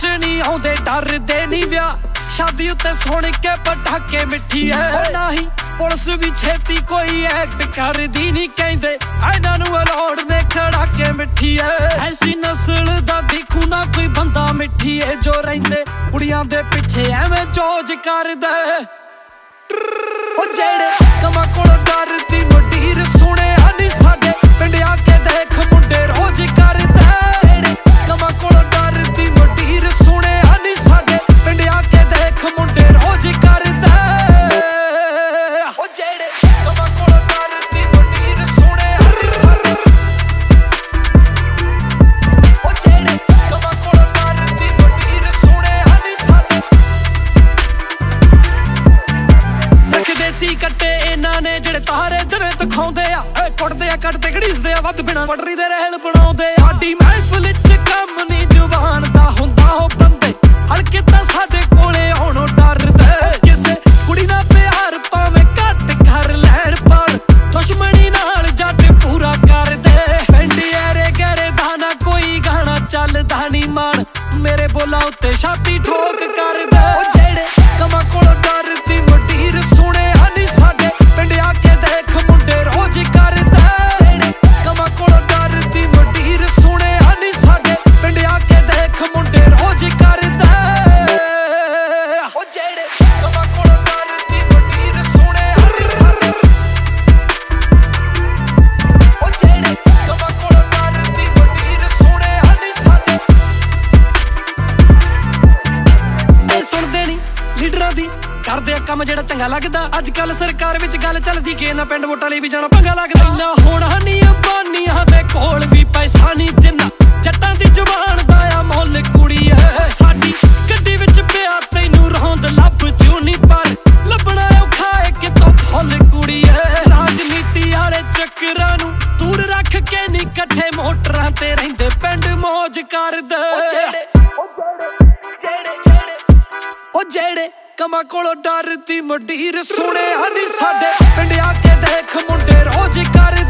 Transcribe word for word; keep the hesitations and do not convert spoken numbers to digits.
नहीं आउंदे डरदे नहीं विआह शादी उत्ते सुन के पटाके मिठी है ना ही पुलिस भी छेती कोई एक्ट करदी नहीं कहंदे इन्हां नूं अलाउड ने खड़ा के मिठी है ऐसी नस्ल दा दिखू ना कोई बंदा मिठी है जो रहिंदे कुड़ियां दे पिछे एवें जोज करदा ओ जेड़े कमा कोल डरदी मंडीर सुने हनी साडे पिंड आके देख मुंडे रोज करदा जेड़े कमा कोल डरदी मंडीर सुने हनी साडे पिंड आके देख मुंडे रोज करदा ओ जेड़े कमा कोल डरदी मंडीर सुने हनी साडे ओ जेड़े कमा कोल डरदी मंडीर सुने हनी साडे रखदे सी कट्टे इन्हां ने जेड़े तारे दिने दिखाउंदे आ कुटदे आ कटदे घड़ीसदे आ वध बिना पटरी दे रहल बनाउंदे साडी महफिल च कम नी जुबान दा हुंदा हो बंदे हलके तां साडे कोले आउणों डरदे किसे कुड़ी नाल प्यार भावें घट कर लैण पर दुश्मनी नाल जट पूरा करदे पिंड ऐरे गैरे दा ना कोई गाना चलदा नी मान मेरे बोला उत्ते छाती ठोक करदे ओ जेड़े कमा कोल डरदी मंडीर सुने हनी साडे पिंड आके देख मुंडे रोज करदा जेड़े कमा कोल डरदी मंडीर सुने हनी साडे पिंड आके देख मुंडे रोज करदा ओ जेड़े कमा कोल डरदी मंडीर सुने हनी साडे ओ जेड़े कमा कोल डरदी मंडीर सुने हनी साडे ए सुनदे नी लीडरां दी करदे आ काम जेड़ा चंगा लगदा अजकल सरकार विच गल चलदी के ना पिंड वोटां लई भी जाना पंगा लगदा इन्ना होना नी अंबानियां दे कोल भी पैसा नी जिन्ना जट्टां दी जुबान दा आ मुੱਲ कुड़ी है साडी गड्डी विच पिया तैनूं रौंद लभ जू नी पर लभना औखा है कितों फुੱਲ कुड़ी है राजनीति वाले चक्करां नूं दूर रख के नी इकट्ठे मोटरां ते रहिंदे पिंड मौज करदे ओ जेड़े कमा कोलों डरदी मंडीर सुने हनी साडे पिंड आके देख मुंडे रोज कर